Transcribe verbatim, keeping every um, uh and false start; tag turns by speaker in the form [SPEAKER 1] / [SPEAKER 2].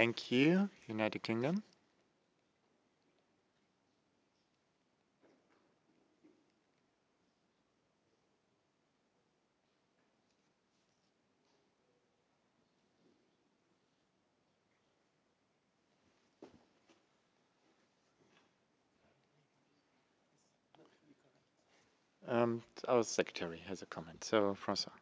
[SPEAKER 1] Thank you, United Kingdom. Um, our secretary has a comment. So, François.